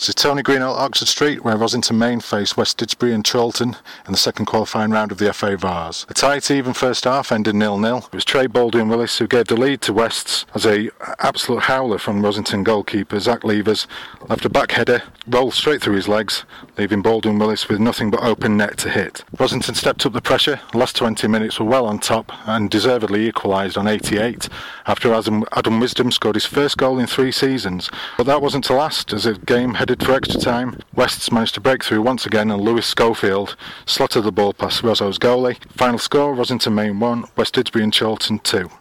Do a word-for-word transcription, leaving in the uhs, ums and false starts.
So Tony Greenhill, Oxford Street, where Rosington Main faced West Didsbury and Chorlton in the second qualifying round of the F A Vars. A tight, even first half ended nil nil. It was Trey Baldwin-Willis who gave the lead to Wests as a absolute howler from Rosington goalkeeper Zach Levers left a back header, rolled straight through his legs, leaving Baldwin-Willis with nothing but open net to hit. Rosington stepped up the pressure. The last twenty minutes were well on top and deservedly equalised on eighty-eight after Adam, Adam Wisdom scored his first goal in three seasons. But that wasn't to last as the game headed for extra time. Wests managed to break through once again and Lewis Schofield slotted the ball past Rozo's goalie. Final score, Rosington Main one, West Didsbury and Chorlton two.